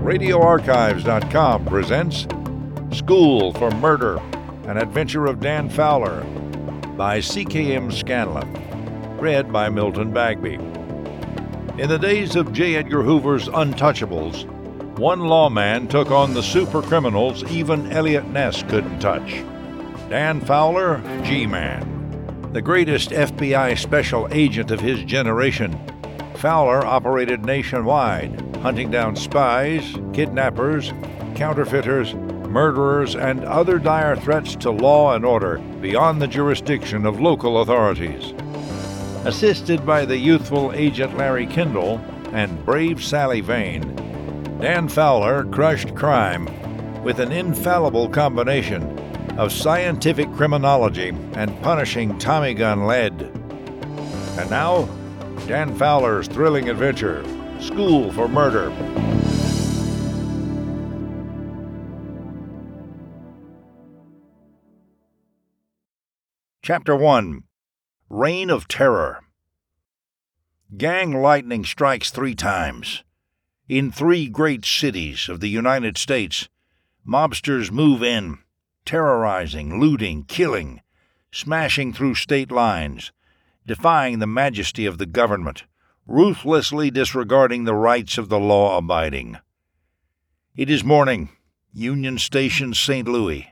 RadioArchives.com presents School for Murder, an adventure of Dan Fowler by C.K.M. Scanlon, read by Milton Bagby. In the days of J. Edgar Hoover's Untouchables, one lawman took on the super criminals even Eliot Ness couldn't touch. Dan Fowler, G-Man. The greatest FBI special agent of his generation, Fowler operated nationwide, hunting down spies, kidnappers, counterfeiters, murderers, and other dire threats to law and order beyond the jurisdiction of local authorities. Assisted by the youthful Agent Larry Kendall and brave Sally Vane, Dan Fowler crushed crime with an infallible combination of scientific criminology and punishing Tommy gun lead. And now, Dan Fowler's thrilling adventure, School for Murder. Chapter 1. Reign of Terror. Gang lightning strikes 3 times. In 3 great cities of the United States, mobsters move in, terrorizing, looting, killing, smashing through state lines, defying the majesty of the government, ruthlessly disregarding the rights of the law-abiding. It is morning, Union Station, St. Louis.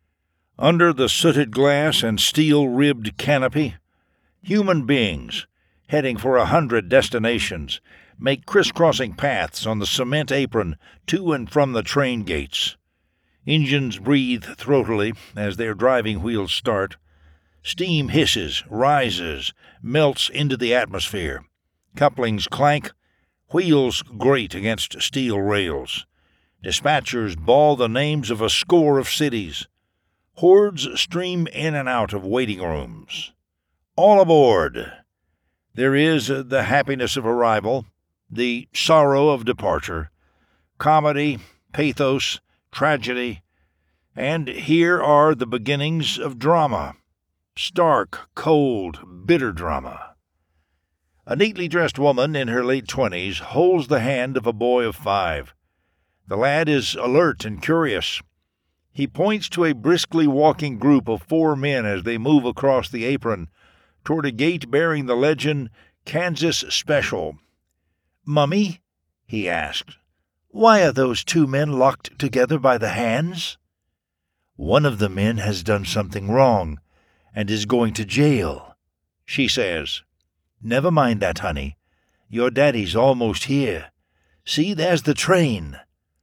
Under the sooted glass and steel-ribbed canopy, human beings, heading for 100 destinations, make crisscrossing paths on the cement apron to and from the train gates. Engines breathe throatily as their driving wheels start. Steam hisses, rises, melts into the atmosphere. Couplings clank, wheels grate against steel rails. Dispatchers bawl the names of a score of cities. Hordes stream in and out of waiting rooms. All aboard! There is the happiness of arrival, the sorrow of departure, comedy, pathos, tragedy, and here are the beginnings of drama. Stark, cold, bitter drama. A neatly dressed woman in her late 20s holds the hand of a boy of 5. The lad is alert and curious. He points to a briskly walking group of 4 men as they move across the apron toward a gate bearing the legend, Kansas Special. "Mummy," he asked, "why are those 2 men locked together by the hands?" "One of the men has done something wrong and is going to jail," she says. "Never mind that, honey. Your daddy's almost here. See, there's the train."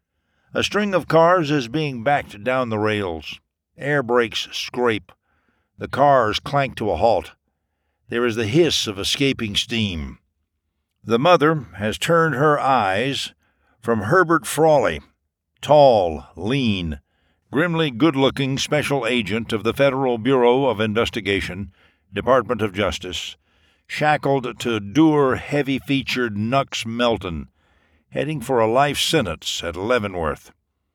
A string of cars is being backed down the rails. Air brakes scrape. The cars clank to a halt. There is the hiss of escaping steam. The mother has turned her eyes from Herbert Frawley, tall, lean, grimly good-looking special agent of the Federal Bureau of Investigation, Department of Justice, shackled to dour, heavy-featured Nux Melton, heading for a life sentence at Leavenworth.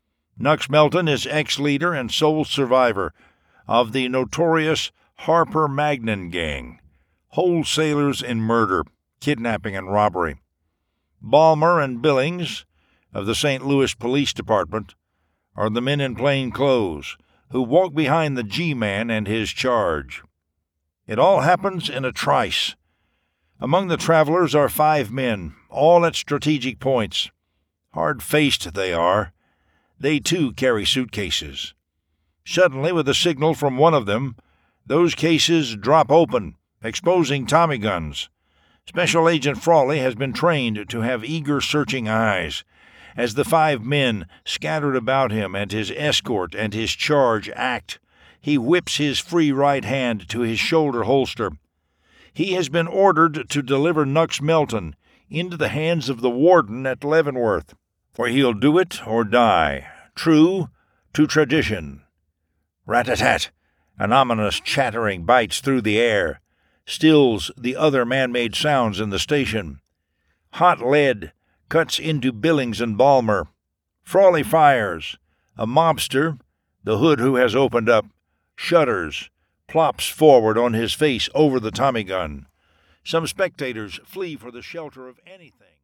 Nux Melton is ex-leader and sole survivor of the notorious Harper Magnin gang, wholesalers in murder, kidnapping, and robbery. Balmer and Billings, of the St. Louis Police Department, are the men in plain clothes who walk behind the G-Man and his charge. It all happens in a trice. Among the travelers are 5 men, all at strategic points. Hard-faced they are. They, too, carry suitcases. Suddenly, with a signal from one of them, those cases drop open, exposing Tommy guns. Special Agent Frawley has been trained to have eager, searching eyes. As the 5 men scattered about him and his escort and his charge act, he whips his free right hand to his shoulder holster. He has been ordered to deliver Nux Melton into the hands of the warden at Leavenworth, where he'll do it or die, true to tradition. Rat-a-tat! An ominous chattering bites through the air, stills the other man-made sounds in the station. Hot lead cuts into Billings and Balmer. Frawley fires. A mobster, the hood who has opened up, shudders, plops forward on his face over the Tommy gun. Some spectators flee for the shelter of anything.